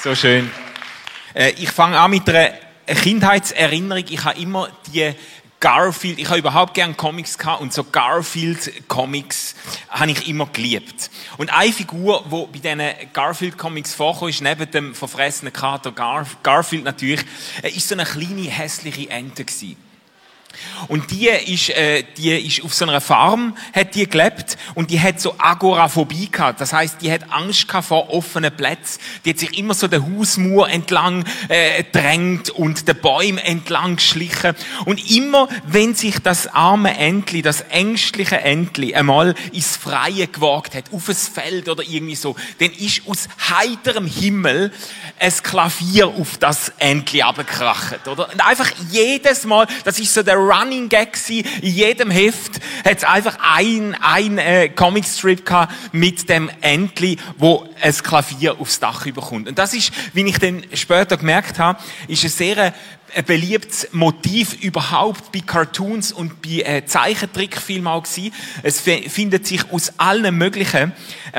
So schön. Ich fange an mit einer Kindheitserinnerung. Ich habe immer ich habe überhaupt gerne Comics gehabt und so Garfield-Comics habe ich immer geliebt. Und eine Figur, die bei diesen Garfield-Comics vorkommt, ist neben dem verfressenen Kater Garfield natürlich, ist so eine kleine, hässliche Ente gewesen. Und die ist auf so einer Farm, hat die gelebt, und die hat so Agoraphobie gehabt. Das heisst, die hat Angst gehabt vor offenen Plätzen. Die hat sich immer so den Hausmauer entlang drängt und den Bäumen entlang geschlichen. Und immer, wenn sich das arme Entli, das ängstliche Entli einmal ins Freie gewagt hat, auf ein Feld oder irgendwie so, dann ist aus heiterem Himmel ein Klavier auf das Entli runtergekracht, oder? Und einfach jedes Mal, das ist so der Running Gag gewesen. In jedem Heft hat es einfach ein Comicstrip gehabt mit dem Entli, wo ein Klavier aufs Dach bekommt. Und das ist, wie ich dann später gemerkt habe, ist ein sehr beliebtes Motiv überhaupt bei Cartoons und bei Zeichentrickfilmen auch gewesen. Es findet sich aus allen möglichen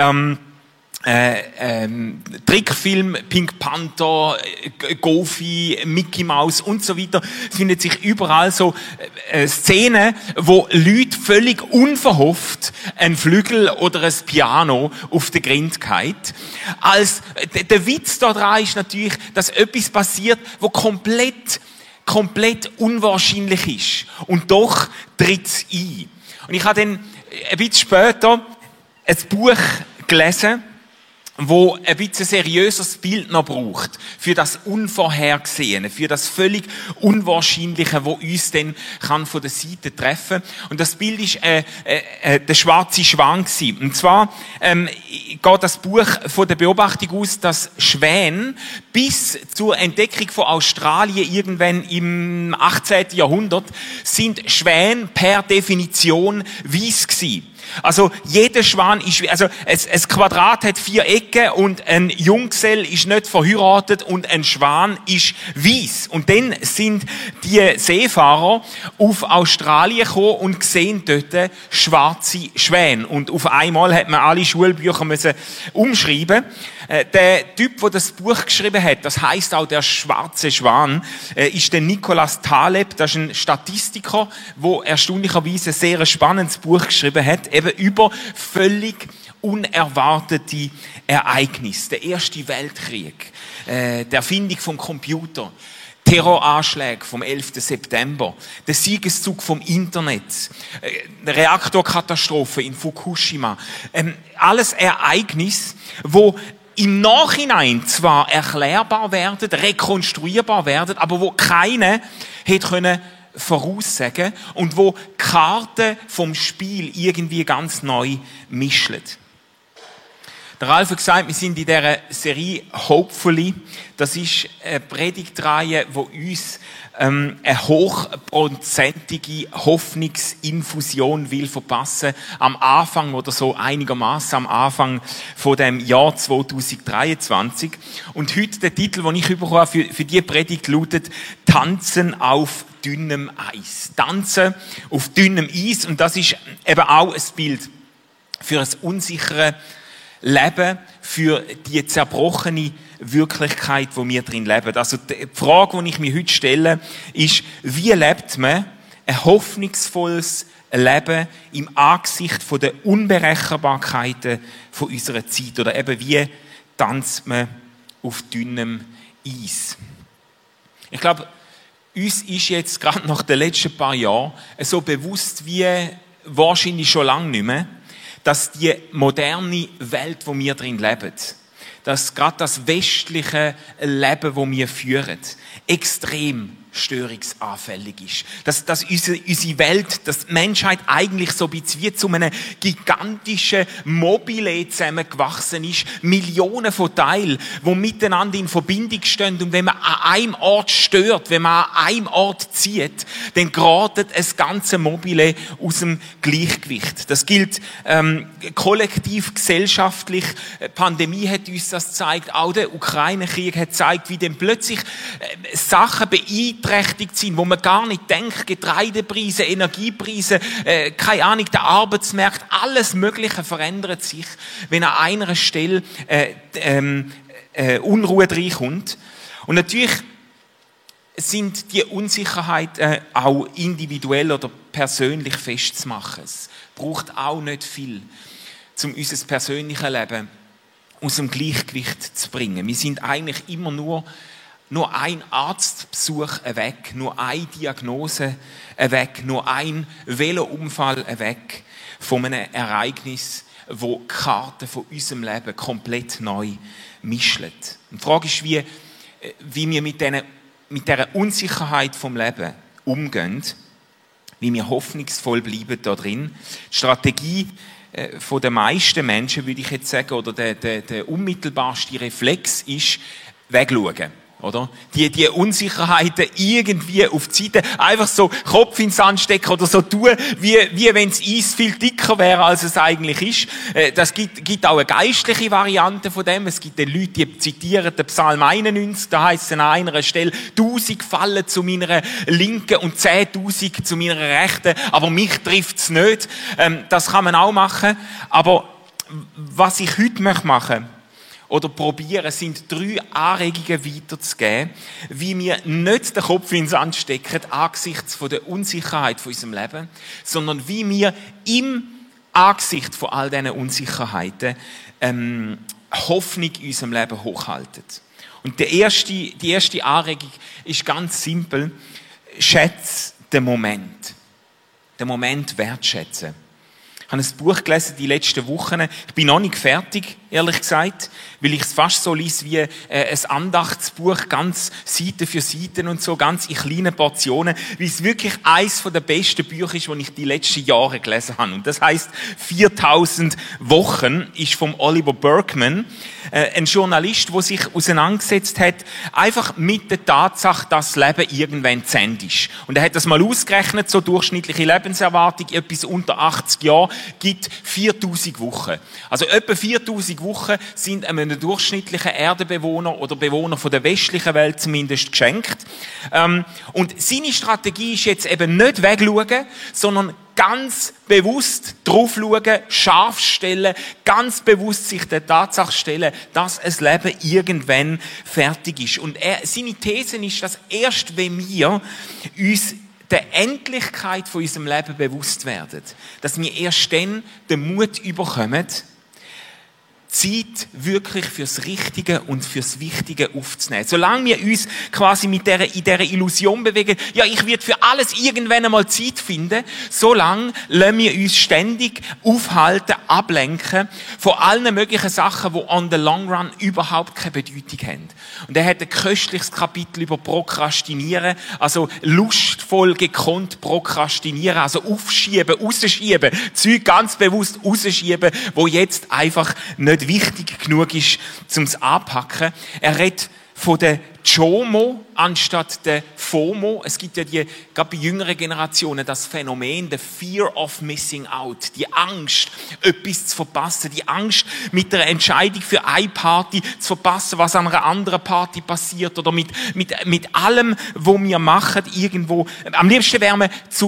Trickfilm, Pink Panther, Goofy, Mickey Mouse und so weiter. Es findet sich überall so Szenen, wo Leute völlig unverhofft ein Flügel oder ein Piano auf den Grind geht. Der Witz daran ist natürlich, dass etwas passiert, wo komplett unwahrscheinlich ist. Und doch tritt es ein. Und ich habe dann ein bisschen später ein Buch gelesen, wo ein bisschen seriöses Bild noch braucht für das Unvorhergesehene, für das völlig Unwahrscheinliche, wo uns dann kann von der Seite treffen. Und das Bild ist der schwarze Schwan gewesen. Und zwar geht das Buch von der Beobachtung aus, dass Schwäne bis zur Entdeckung von Australien irgendwann im 18. Jahrhundert sind Schwäne per Definition weiss gewesen. Also jeder Schwan ist, also ein Quadrat hat 4 Ecken und ein Junggesell ist nicht verheiratet und ein Schwan ist weiss. Und dann sind die Seefahrer auf Australien gekommen und sehen dort schwarze Schwäne. Und auf einmal hat man alle Schulbücher müssen umschreiben. Der Typ, der das Buch geschrieben hat, das heisst auch der schwarze Schwan, ist der Nicolas Taleb. Das ist ein Statistiker, der erstaunlicherweise ein sehr spannendes Buch geschrieben hat, eben über völlig unerwartete Ereignisse. Der Erste Weltkrieg, die Erfindung vom Computer, Terroranschläge vom 11. September, der Siegeszug vom Internet, Reaktorkatastrophe in Fukushima. Alles Ereignisse, wo im Nachhinein zwar erklärbar werden, rekonstruierbar werden, aber wo keiner hätte können voraussagen und wo die Karten vom Spiel irgendwie ganz neu mischen. Der Ralf hat gesagt, wir sind in dieser Serie Hopefully. Das ist eine Predigtreihe, die uns eine hochprozentige Hoffnungsinfusion will verpassen am Anfang oder so einigermaßen am Anfang von dem Jahr 2023. Und heute der Titel, den ich bekommen habe für diese Predigt, lautet Tanzen auf dünnem Eis. Tanzen auf dünnem Eis. Und das ist eben auch ein Bild für ein unsicheres Leben, für die zerbrochene Wirklichkeit, wo wir drin leben. Also die Frage, die ich mir heute stelle, ist, wie lebt man ein hoffnungsvolles Leben im Angesicht von der Unberechenbarkeiten von unserer Zeit? Oder eben, wie tanzt man auf dünnem Eis? Ich glaube, uns ist jetzt gerade nach den letzten paar Jahren so bewusst wie wahrscheinlich schon lange nicht mehr, dass die moderne Welt, wo wir drin leben, dass gerade das westliche Leben, wo wir führen, extrem störungsanfällig ist. Dass unsere Welt, dass die Menschheit eigentlich so ein bisschen wie zu einem gigantischen Mobile zusammengewachsen ist. Millionen von Teilen, die miteinander in Verbindung stehen. Und wenn man an einem Ort stört, wenn man an einem Ort zieht, dann geratet das ganze Mobile aus dem Gleichgewicht. Das gilt kollektiv, gesellschaftlich. Die Pandemie hat uns das gezeigt. Auch der Ukraine-Krieg hat gezeigt, wie dann plötzlich Sachen beeintragen beeinträchtigt sind, wo man gar nicht denkt, Getreidepreise, Energiepreise, keine Ahnung, der Arbeitsmarkt, alles Mögliche verändert sich, wenn an einer Stelle Unruhe reinkommt. Und natürlich sind die Unsicherheiten auch individuell oder persönlich festzumachen. Es braucht auch nicht viel, um unser persönliches Leben aus dem Gleichgewicht zu bringen. Wir sind eigentlich immer nur ein Arztbesuch weg, nur eine Diagnose weg, nur ein Velounfall weg von einem Ereignis, wo die Karten von unserem Leben komplett neu mischen. Die Frage ist, wie wir mit dieser Unsicherheit vom Leben umgehen, wie wir hoffnungsvoll bleiben da drin. Die Strategie von den meisten Menschen, würde ich jetzt sagen, oder der unmittelbarste Reflex ist, wegschauen. Oder? Die Unsicherheiten irgendwie auf die Seite, einfach so Kopf ins Sand stecken oder so tun, wie wenn das Eis viel dicker wäre, als es eigentlich ist. Das gibt auch eine geistliche Variante von dem. Es gibt Leute, die zitieren den Psalm 91, da heisst es an einer Stelle, 1000 fallen zu meiner Linken und 10.000 zu meiner Rechten, aber mich trifft es nicht. Das kann man auch machen. Aber was ich heute machen möchte, oder probieren, sind 3 Anregungen weiterzugeben, wie wir nicht den Kopf in den Sand stecken angesichts von der Unsicherheit von unserem Leben, sondern wie wir im Angesicht von all diesen Unsicherheiten Hoffnung in unserem Leben hochhalten. Und die erste Anregung ist ganz simpel: Schätze den Moment. Den Moment wertschätzen. Ich habe ein Buch gelesen die letzten Wochen. Ich bin noch nicht fertig, ehrlich gesagt, weil ich es fast so lese wie ein Andachtsbuch, ganz Seite für Seite und so, ganz in kleinen Portionen, weil es wirklich eines der besten Bücher ist, die ich die letzten Jahre gelesen habe. Und das heisst 4000 Wochen, ist vom Oliver Burkeman, ein Journalist, der sich auseinandergesetzt hat, einfach mit der Tatsache, dass das Leben irgendwann zu Ende ist. Und er hat das mal ausgerechnet, so durchschnittliche Lebenserwartung, etwas unter 80 Jahren, gibt 4000 Wochen. Also etwa 4000 Wochen sind einem durchschnittlichen Erdenbewohner oder Bewohner von der westlichen Welt zumindest geschenkt. Und seine Strategie ist jetzt eben nicht wegschauen, sondern ganz bewusst drauf schauen, scharf stellen, ganz bewusst sich der Tatsache stellen, dass ein Leben irgendwann fertig ist. Und seine These ist, dass erst wenn wir uns der Endlichkeit von unserem Leben bewusst werden, dass wir erst dann den Mut überkommen, Zeit wirklich fürs Richtige und fürs Wichtige aufzunehmen. Solange wir uns quasi in dieser Illusion bewegen, ja, ich werde für alles irgendwann einmal Zeit finden, solange lassen wir uns ständig aufhalten, ablenken von allen möglichen Sachen, die on the long run überhaupt keine Bedeutung haben. Und er hat ein köstliches Kapitel über Prokrastinieren, also lustvoll gekonnt prokrastinieren, also aufschieben, rausschieben, Zeug ganz bewusst rausschieben, wo jetzt einfach nicht wichtig genug ist, um es anpacken. Er redet von der JOMO anstatt der FOMO. Es gibt ja gerade bei jüngeren Generationen das Phänomen, the fear of missing out. Die Angst, etwas zu verpassen. Die Angst, mit der Entscheidung für eine Party zu verpassen, was an einer anderen Party passiert. Oder mit allem, was wir machen, irgendwo. Am liebsten wären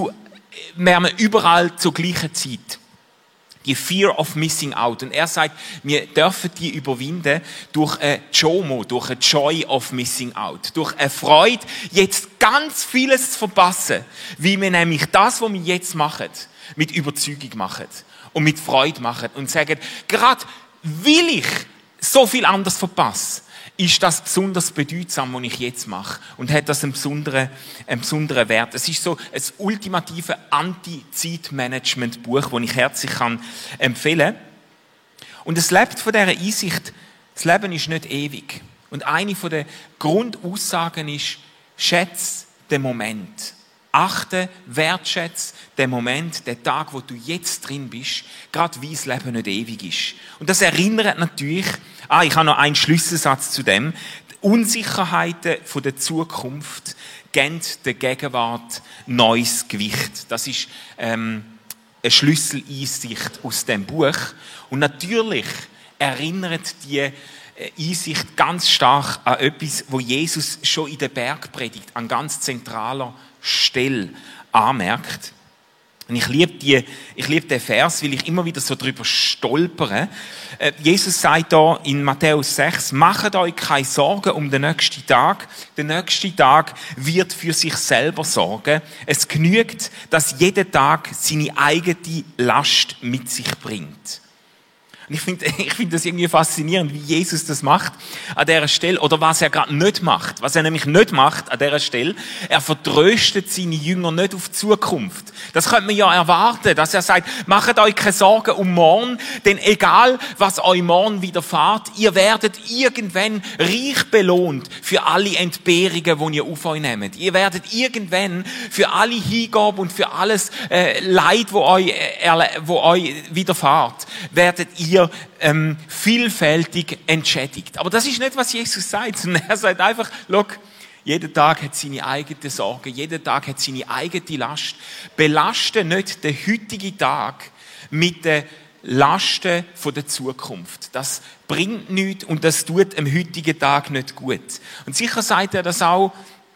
wir überall zur gleichen Zeit. Die Fear of Missing Out. Und er sagt, wir dürfen die überwinden durch eine JOMO, durch eine Joy of Missing Out. Durch eine Freude, jetzt ganz vieles zu verpassen, wie wir nämlich das, was wir jetzt machen, mit Überzeugung machen und mit Freude machen und sagen, gerade weil ich so viel anderes verpasse, ist das besonders bedeutsam, was ich jetzt mache. Und hat das einen besonderen Wert. Es ist so ein ultimative Anti-Zeitmanagement-Buch, das ich herzlich empfehlen kann. Und es lebt von dieser Einsicht, das Leben ist nicht ewig. Und eine der Grundaussagen ist, schätze den Moment. Achte, wertschätze den Moment, den Tag, wo du jetzt drin bist, gerade wie das Leben nicht ewig ist. Und das erinnert natürlich, ich habe noch einen Schlüsselsatz zu dem, die Unsicherheiten von der Zukunft geben der Gegenwart neues Gewicht. Das ist eine Schlüsseleinsicht aus dem Buch. Und natürlich erinnert die Einsicht ganz stark an etwas, wo Jesus schon in der Bergpredigt an ganz zentraler Stelle anmerkt. Und ich liebe den Vers, weil ich immer wieder so drüber stolpere. Jesus sagt da in Matthäus 6, macht euch keine Sorgen um den nächsten Tag. Der nächste Tag wird für sich selber sorgen. Es genügt, dass jeder Tag seine eigene Last mit sich bringt. Und ich finde das irgendwie faszinierend, wie Jesus das macht an dieser Stelle, oder was er gerade nicht macht. Was er nämlich nicht macht an dieser Stelle, er vertröstet seine Jünger nicht auf die Zukunft. Das könnte man ja erwarten, dass er sagt, macht euch keine Sorgen um morgen, denn egal, was euch morgen widerfährt, ihr werdet irgendwann reich belohnt für alle Entbehrungen, die ihr auf euch nehmt. Ihr werdet irgendwann für alle Hingabe und für alles Leid, wo euch widerfährt, werdet ihr vielfältig entschädigt. Aber das ist nicht, was Jesus sagt, sondern er sagt einfach, schau, jeder Tag hat seine eigene Sorge, jeder Tag hat seine eigene Last. Belaste nicht den heutigen Tag mit den Lasten von der Zukunft. Das bringt nichts und das tut am heutigen Tag nicht gut. Und sicher sagt er das auch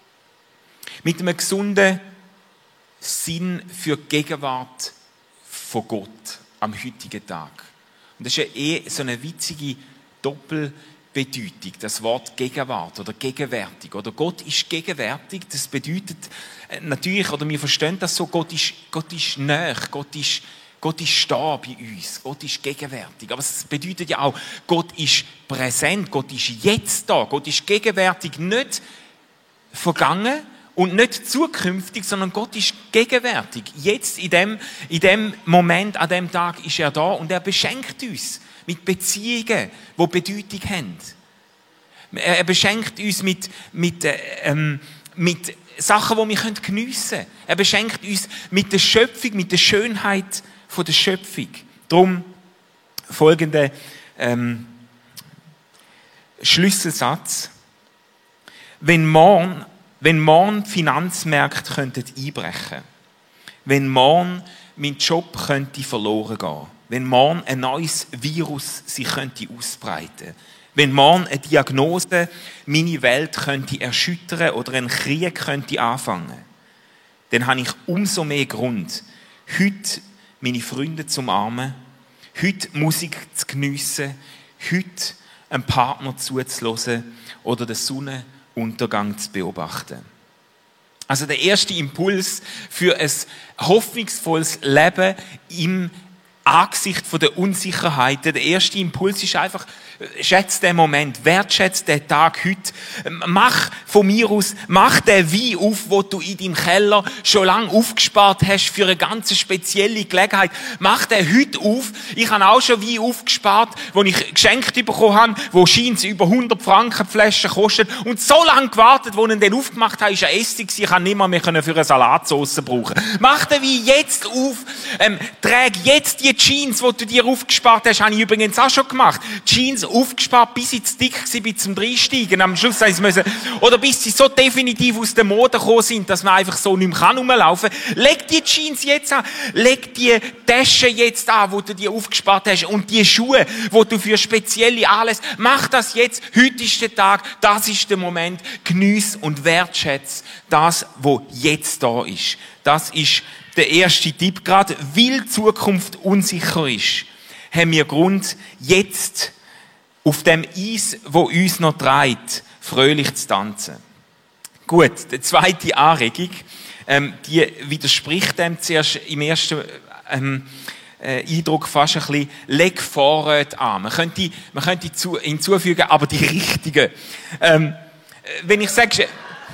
mit einem gesunden Sinn für die Gegenwart von Gott am heutigen Tag. Und das ist ja so eine witzige Doppelbedeutung, das Wort Gegenwart oder gegenwärtig. Oder Gott ist gegenwärtig, das bedeutet natürlich, oder wir verstehen das so, Gott ist nahe, Gott ist da bei uns, Gott ist gegenwärtig. Aber es bedeutet ja auch, Gott ist präsent, Gott ist jetzt da, Gott ist gegenwärtig, nicht vergangen, und nicht zukünftig, sondern Gott ist gegenwärtig. Jetzt, in dem Moment, an dem Tag ist er da und er beschenkt uns mit Beziehungen, die Bedeutung haben. Er beschenkt uns mit Sachen, die wir geniessen können. Er beschenkt uns mit der Schöpfung, mit der Schönheit der Schöpfung. Darum folgender Schlüsselsatz. Wenn morgen Finanzmärkte könnten einbrechen, wenn morgen mein Job könnte verloren gehen, wenn morgen ein neues Virus sich könnte ausbreiten, wenn morgen eine Diagnose meine Welt könnte erschüttern oder ein Krieg könnte anfangen, dann habe ich umso mehr Grund, heute meine Freunde zu umarmen, heute Musik zu geniessen, heute einem Partner zuzuhören oder den Sonnenuntergang zu beobachten. Also der erste Impuls für ein hoffnungsvolles Leben im Angesicht der Unsicherheiten. Der erste Impuls ist einfach, schätze den Moment, wertschätze den Tag heute. Mach von mir aus, mach den Wein auf, den du in deinem Keller schon lange aufgespart hast für eine ganz spezielle Gelegenheit. Mach den heute auf. Ich habe auch schon Wein aufgespart, den ich geschenkt bekommen habe, wo scheint über 100 Franken die Flasche kostet. Und so lange gewartet, wo ich ihn dann aufgemacht habe, ist ein Essig. Ich kann nicht mehr für eine Salatsauce brauchen. Mach den Wein jetzt auf. Träg jetzt die Jeans, die du dir aufgespart hast, habe ich übrigens auch schon gemacht. Jeans aufgespart, bis sie zu dick waren zum Reinsteigen. Am Schluss müssen, oder bis sie so definitiv aus der Mode gekommen sind, dass man einfach so nicht mehr rumlaufen kann. Leg die Jeans jetzt an. Leg die Tasche jetzt an, die du dir aufgespart hast. Und die Schuhe, die du für spezielle Anlässe. Mach das jetzt. Heute ist der Tag. Das ist der Moment. Geniess und wertschätze das, was jetzt da ist. Das ist der erste Tipp. Gerade weil die Zukunft unsicher ist, haben wir Grund, jetzt auf dem Eis, wo uns noch treibt, fröhlich zu tanzen. Gut, die zweite Anregung, die widerspricht dem zuerst im ersten Eindruck fast ein bisschen, leg Vorräte an. Man könnte hinzufügen, aber die richtigen. Wenn ich sage,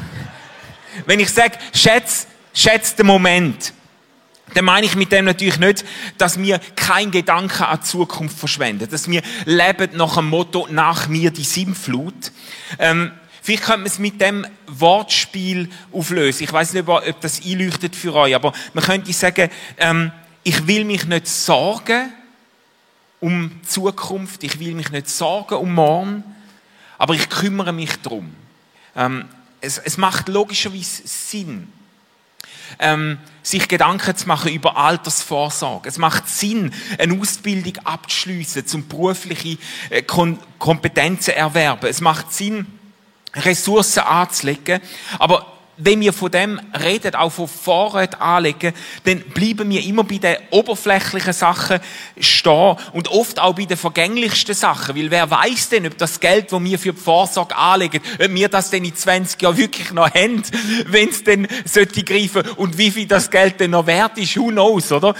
schätze den Moment, dann meine ich mit dem natürlich nicht, dass wir keinen Gedanken an die Zukunft verschwenden. Dass wir leben nach dem Motto, nach mir die Sintflut. Vielleicht könnte man es mit dem Wortspiel auflösen. Ich weiß nicht, ob das einleuchtet für euch, aber man könnte sagen, ich will mich nicht sorgen um die Zukunft, ich will mich nicht sorgen um morgen, aber ich kümmere mich darum. Es macht logischerweise Sinn. sich Gedanken zu machen über Altersvorsorge. Es macht Sinn, eine Ausbildung abzuschliessen, zum berufliche Kompetenzen zu erwerben. Es macht Sinn, Ressourcen anzulegen. Aber wenn wir von dem reden, auch von Vorräten anlegen, dann bleiben wir immer bei den oberflächlichen Sachen stehen und oft auch bei den vergänglichsten Sachen. Weil wer weiß denn, ob das Geld, das wir für die Vorsorge anlegen, ob wir das denn in 20 Jahren wirklich noch haben, wenn es denn sollte greifen und wie viel das Geld denn noch wert ist, who knows, oder?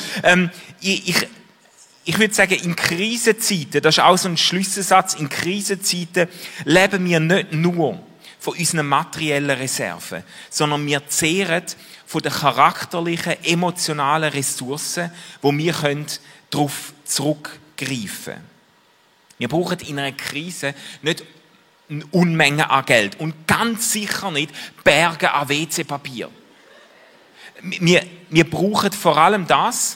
Ich würde sagen, in Krisenzeiten, das ist auch so ein Schlüsselsatz, in Krisenzeiten leben wir nicht nur von unseren materiellen Reserven, sondern wir zehren von den charakterlichen, emotionalen Ressourcen, wo wir darauf zurückgreifen können. Wir brauchen in einer Krise nicht eine Unmenge an Geld und ganz sicher nicht Berge an WC-Papier. Wir brauchen vor allem das,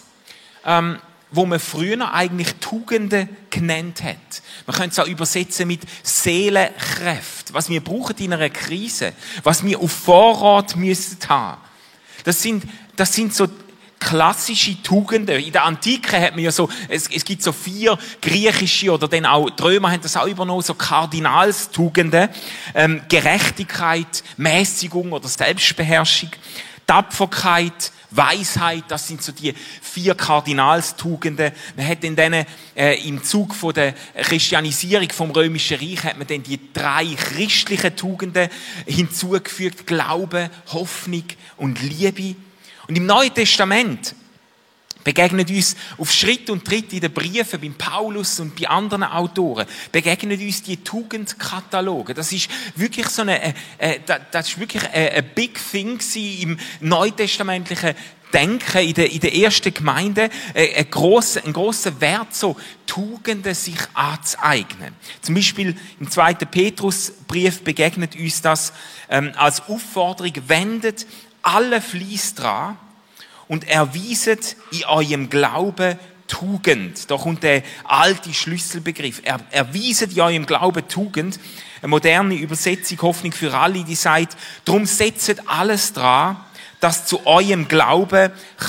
wo man früher eigentlich Tugenden genannt hat. Man könnte es auch übersetzen mit Seelenkräfte. Was wir brauchen in einer Krise, was wir auf Vorrat müssen haben. Das sind so klassische Tugenden. In der Antike hat man ja so, es gibt so 4 griechische oder dann auch die Römer haben das auch übernommen, so Kardinalstugenden. Gerechtigkeit, Mäßigung oder Selbstbeherrschung, Tapferkeit, Weisheit, das sind so die 4 Kardinalstugenden. Man hat in denen, im Zug von der Christianisierung vom Römischen Reich hat man dann die 3 christlichen Tugenden hinzugefügt. Glaube, Hoffnung und Liebe. Und im Neuen Testament begegnet uns auf Schritt und Tritt in den Briefen beim Paulus und bei anderen Autoren, begegnen uns die Tugendkataloge. Das ist wirklich so das ist wirklich ein Big Thing im neutestamentlichen Denken in der ersten Gemeinde, ein grosser Wert, so Tugenden sich anzueignen. Zum Beispiel im 2. Petrusbrief begegnet uns das als Aufforderung: wendet alle Fleiss dran und erwieset in eurem Glauben Tugend. Da kommt der alte Schlüsselbegriff. Erwieset in eurem Glauben Tugend. Eine moderne Übersetzung, Hoffnung für alle, die sagt, darum setzt alles dran, dass zu eurem Glauben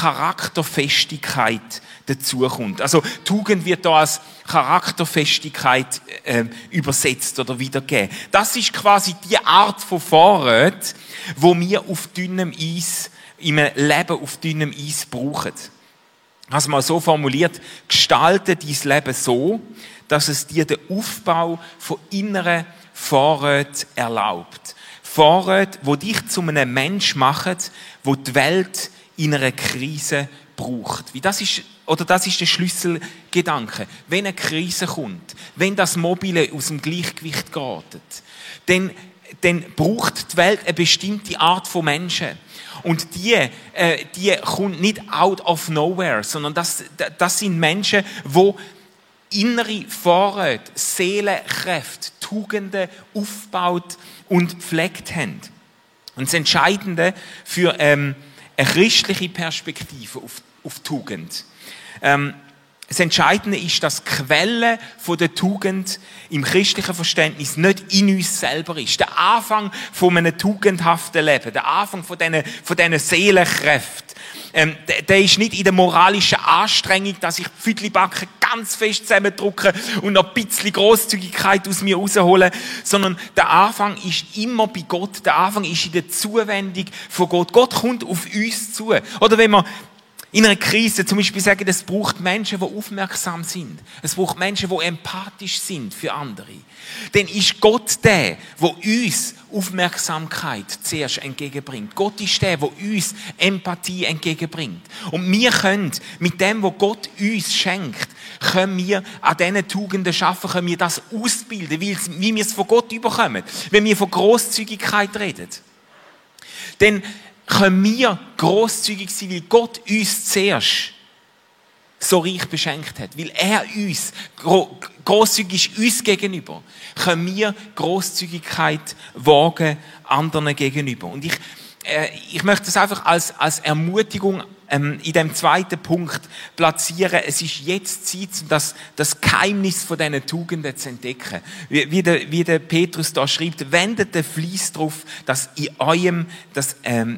Charakterfestigkeit dazukommt. Also Tugend wird da als Charakterfestigkeit übersetzt oder wiedergegeben. Das ist quasi die Art von Vorrat, wo wir auf dünnem Eis im Leben auf dünnem Eis brauchen. Also mal so formuliert: gestalte dein Leben so, dass es dir den Aufbau von inneren Vorräten erlaubt. Vorräte, die dich zu einem Mensch machen, wo die Welt in einer Krise braucht. Das ist der Schlüsselgedanke. Wenn eine Krise kommt, wenn das Mobile aus dem Gleichgewicht gerät, dann braucht die Welt eine bestimmte Art von Menschen. Und die kommt nicht out of nowhere, sondern das sind Menschen, die innere Vorräte, Seelenkräfte, Tugenden aufgebaut und gepflegt haben. Und das Entscheidende für eine christliche Perspektive auf Tugend. Das Entscheidende ist, dass die Quelle der Tugend im christlichen Verständnis nicht in uns selber ist. Der Anfang von einem tugendhaften Leben, der Anfang von diesen Seelenkräften, der ist nicht in der moralischen Anstrengung, dass ich die Pfüdlibacken ganz fest zusammendrücke und noch ein bisschen Grosszügigkeit aus mir raushole, sondern der Anfang ist immer bei Gott. Der Anfang ist in der Zuwendung von Gott. Gott kommt auf uns zu. Oder wenn wir in einer Krise zum Beispiel sagen, es braucht Menschen, die aufmerksam sind. Es braucht Menschen, die empathisch sind für andere. Dann ist Gott der uns Aufmerksamkeit zuerst entgegenbringt. Gott ist der uns Empathie entgegenbringt. Und wir können mit dem, was Gott uns schenkt, können wir an diesen Tugenden schaffen, können wir das ausbilden, wie wir es von Gott überkommen. Wenn wir von Grosszügigkeit reden, dann können wir grosszügig sein, weil Gott uns zuerst so reich beschenkt hat. Weil er uns, grosszügig ist uns gegenüber, können wir Grosszügigkeit wagen anderen gegenüber. Und ich möchte das einfach als Ermutigung in dem 2. Punkt platzieren. Es ist jetzt Zeit, das Geheimnis von diesen Tugenden zu entdecken. Wie der Petrus da schreibt, wendet den Fleiss darauf, dass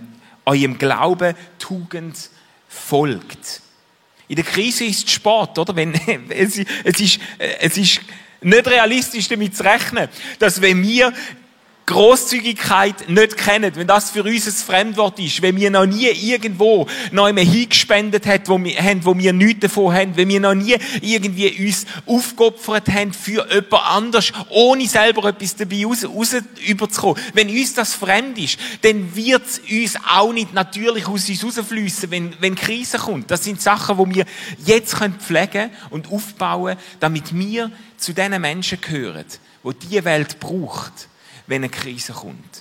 eurem Glauben Tugend folgt. In der Krise ist es Sport, oder? Es ist nicht realistisch damit zu rechnen, dass wenn wir Grosszügigkeit nicht kennen, wenn das für uns ein Fremdwort ist, wenn wir noch nie irgendwo noch einmal hingespendet haben, wo wir nichts davon haben, wenn wir noch nie irgendwie uns aufgeopfert haben für jemand anders, ohne selber etwas dabei raus überzukommen. Wenn uns das fremd ist, dann wird es uns auch nicht natürlich aus uns rausfliessen, wenn Krise kommt. Das sind Sachen, die wir jetzt pflegen und aufbauen können, damit wir zu den Menschen gehören, die diese Welt braucht, wenn eine Krise kommt.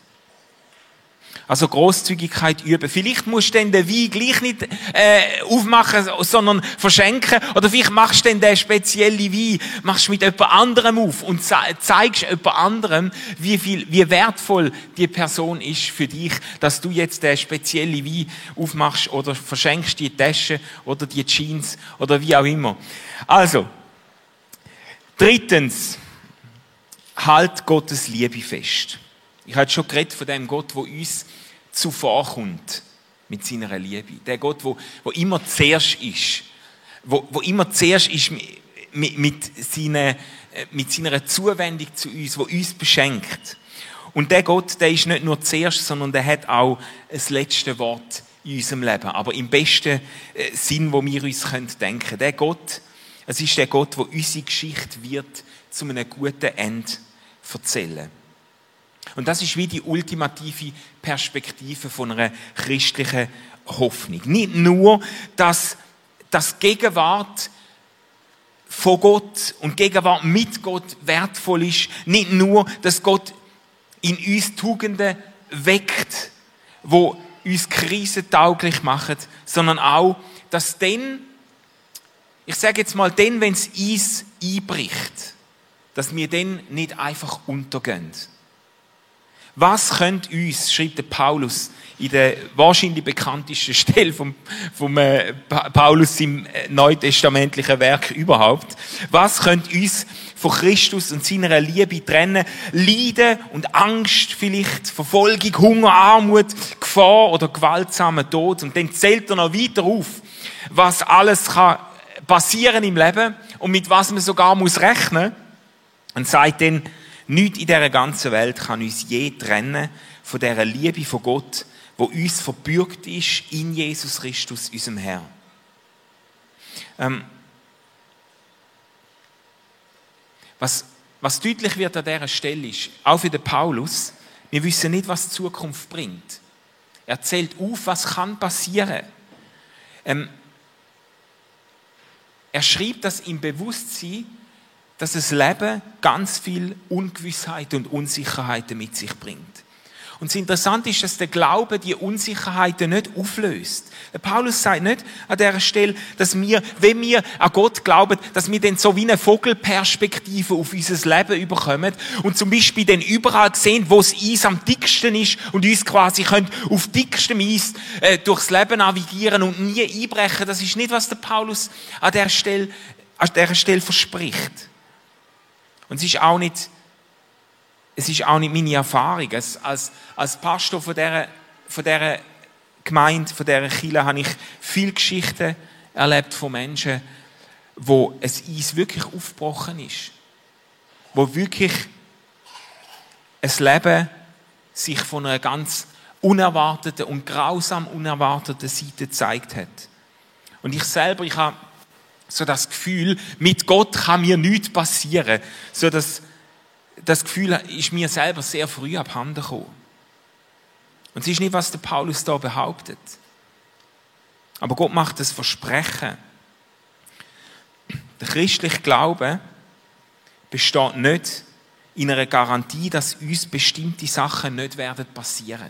Also Grosszügigkeit üben. Vielleicht musst du dann den Wein gleich nicht aufmachen, sondern verschenken. Oder vielleicht machst du dann den speziellen Wein, machst mit jemand anderem auf und zeigst jemand anderem, wie wertvoll die Person ist für dich, dass du jetzt den speziellen Wein aufmachst oder verschenkst die Tasche oder die Jeans oder wie auch immer. Also, drittens, halt Gottes Liebe fest. Ich habe schon geredet von dem Gott, der uns zuvorkommt mit seiner Liebe. Der Gott, der immer zuerst ist. Wo immer zuerst ist mit seiner Zuwendung zu uns, der uns beschenkt. Und der Gott, der ist nicht nur zuerst, sondern der hat auch das letzte Wort in unserem Leben. Aber im besten Sinn, wo wir uns denken können. Der Gott, es ist der Gott, der unsere Geschichte wird zu einem guten Ende erzählen. Und das ist wie die ultimative Perspektive von einer christlichen Hoffnung. Nicht nur, dass das Gegenwart von Gott und Gegenwart mit Gott wertvoll ist, nicht nur, dass Gott in uns Tugenden weckt, wo uns krisentauglich machen, sondern auch, dass dann, ich sage jetzt mal, dann, wenn es Eis einbricht, dass wir dann nicht einfach untergehen. Was könnte uns, schreibt der Paulus in der wahrscheinlich bekanntesten Stelle vom Paulus im neutestamentlichen Werk überhaupt, was könnte uns von Christus und seiner Liebe trennen? Leiden und Angst vielleicht, Verfolgung, Hunger, Armut, Gefahr oder gewaltsamer Tod. Und dann zählt er noch weiter auf, was alles kann passieren im Leben und mit was man sogar muss rechnen. Und sagt dann, nichts in dieser ganzen Welt kann uns je trennen von dieser Liebe von Gott, die uns verbürgt ist in Jesus Christus, unserem Herrn. Was deutlich wird an dieser Stelle ist, auch für den Paulus, wir wissen nicht, was die Zukunft bringt. Er zählt auf, was kann passieren. Er schreibt das im Bewusstsein, dass das Leben ganz viel Ungewissheit und Unsicherheiten mit sich bringt. Und das Interessante ist, dass der Glaube die Unsicherheiten nicht auflöst. Der Paulus sagt nicht an dieser Stelle, dass wir, wenn wir an Gott glauben, dass wir dann so wie eine Vogelperspektive auf unser Leben überkommen und zum Beispiel dann überall sehen, wo das Eis am dicksten ist und uns quasi können auf dickstem Eis durchs Leben navigieren und nie einbrechen. Das ist nicht, was der Paulus an dieser Stelle verspricht. Und es ist auch nicht meine Erfahrung. Als Pastor von dieser Gemeinde, von dieser Kirche, habe ich viele Geschichten erlebt von Menschen, wo ein Eis wirklich aufgebrochen ist. Wo wirklich ein Leben sich von einer ganz unerwarteten und grausam unerwarteten Seite gezeigt hat. Und ich habe so das Gefühl, mit Gott kann mir nichts passieren. So das Gefühl ist mir selber sehr früh abhanden gekommen. Und es ist nicht, was der Paulus da behauptet. Aber Gott macht das Versprechen. Der christliche Glaube besteht nicht in einer Garantie, dass uns bestimmte Sachen nicht werden passieren.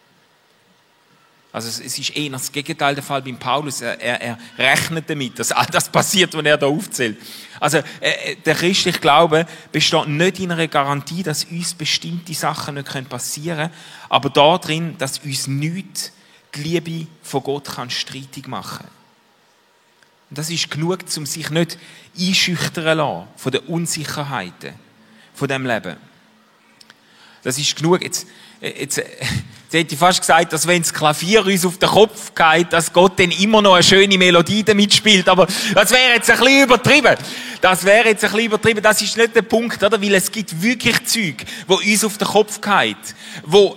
Also es ist eher das Gegenteil der Fall beim Paulus. Er rechnet damit, dass all das passiert, was er da aufzählt. Also der christliche Glaube besteht nicht in einer Garantie, dass uns bestimmte Sachen nicht passieren können, aber darin, dass uns nichts die Liebe von Gott kann streitig machen. Und das ist genug, um sich nicht einschüchtern zu lassen von den Unsicherheiten von diesem Leben. Das ist genug. Jetzt Jetzt hätte ich fast gesagt, dass wenn das Klavier uns auf den Kopf geht, dass Gott dann immer noch eine schöne Melodie damit spielt. Aber das wäre jetzt ein bisschen übertrieben. Das ist nicht der Punkt, oder? Weil es gibt wirklich Zeug, wo uns auf den Kopf geht, wo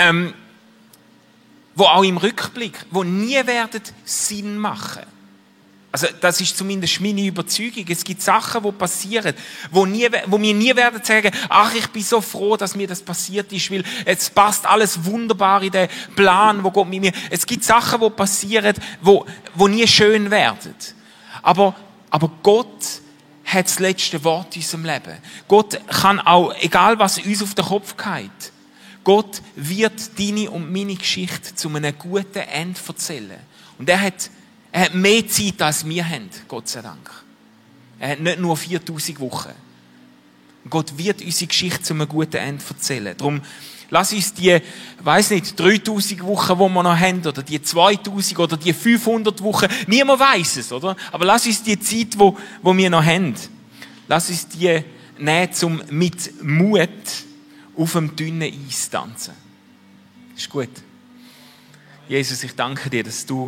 auch im Rückblick, wo nie werden Sinn machen. Also, das ist zumindest meine Überzeugung. Es gibt Sachen, die passieren, wo wir nie werden sagen, ach, ich bin so froh, dass mir das passiert ist, weil es passt alles wunderbar in den Plan, wo Gott mit mir. Es gibt Sachen, die passieren, wo nie schön werden. Aber Gott hat das letzte Wort in unserem Leben. Gott kann auch, egal was uns auf den Kopf geht, Gott wird deine und meine Geschichte zu einem guten Ende erzählen. Und er hat mehr Zeit, als wir haben, Gott sei Dank. Er hat nicht nur 4000 Wochen. Gott wird unsere Geschichte zu einem guten Ende erzählen. Darum, lass uns die, 3000 Wochen, die wir noch haben, oder die 2000 oder die 500 Wochen, niemand weiss es, oder? Aber lass uns die Zeit, wo wir noch haben, lass uns die nehmen, um mit Mut auf dem dünnen Eis tanzen. Ist gut. Jesus, ich danke dir, dass du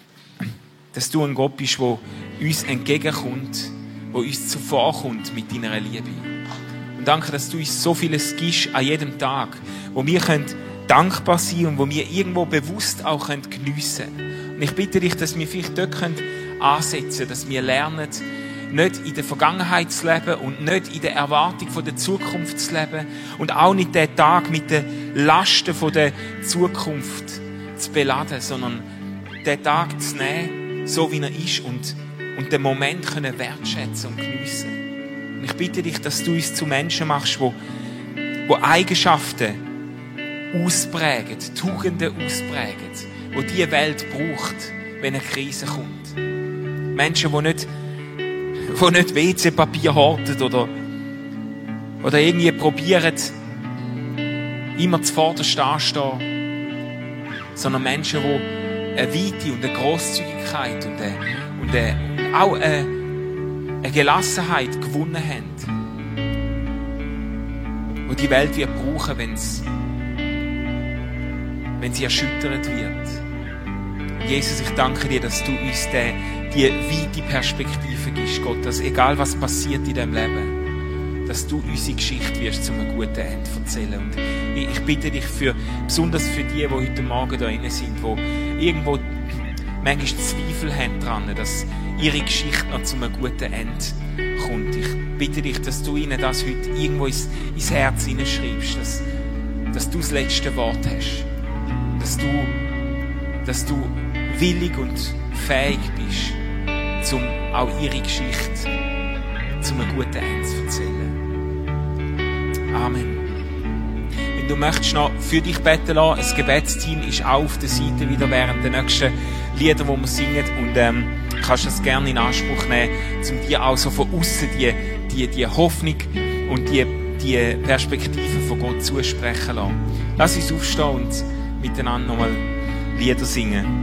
ein Gott bist, der uns entgegenkommt, der uns zuvorkommt mit deiner Liebe. Und danke, dass du uns so vieles gibst an jedem Tag, wo wir dankbar sein können und wo wir irgendwo bewusst auch geniessen können. Und ich bitte dich, dass wir vielleicht dort ansetzen können, dass wir lernen, nicht in der Vergangenheit zu leben und nicht in der Erwartung von der Zukunft zu leben und auch nicht den Tag mit den Lasten von der Zukunft zu beladen, sondern den Tag zu nehmen, so wie er ist und den Moment können wertschätzen und geniessen. Und ich bitte dich, dass du uns zu Menschen machst, wo Eigenschaften ausprägen, Tugenden ausprägen, die diese Welt braucht, wenn eine Krise kommt. Menschen, die nicht WC-Papier horten oder irgendwie probieren, immer zuvorderst anstehen, sondern Menschen, die eine Weite und eine Grosszügigkeit und auch eine Gelassenheit gewonnen haben, die die Welt wird brauchen, wenn sie erschüttert wird. Jesus, ich danke dir, dass du uns die weite Perspektive gibst, Gott, dass egal was passiert in diesem Leben, dass du unsere Geschichte wirst zu einem guten Ende erzählen. Und ich bitte dich besonders für die heute Morgen da drin sind, die irgendwo manchmal Zweifel haben daran, dass ihre Geschichte noch zu einem guten Ende kommt. Ich bitte dich, dass du ihnen das heute irgendwo ins Herz hineinschreibst, dass du das letzte Wort hast. Dass du willig und fähig bist, um auch ihre Geschichte zu einem guten Ende zu erzählen. Amen. Wenn du möchtest noch für dich beten lassen, ein Gebetsteam ist auch auf der Seite wieder während der nächsten Lieder, die wir singen, und kannst das gerne in Anspruch nehmen, um dir auch so von außen die Hoffnung und die Perspektive von Gott zusprechen lassen. Lass uns aufstehen und miteinander nochmal Lieder singen.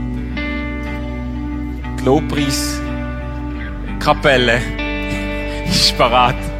Die Lobpreiskapelle ist parat.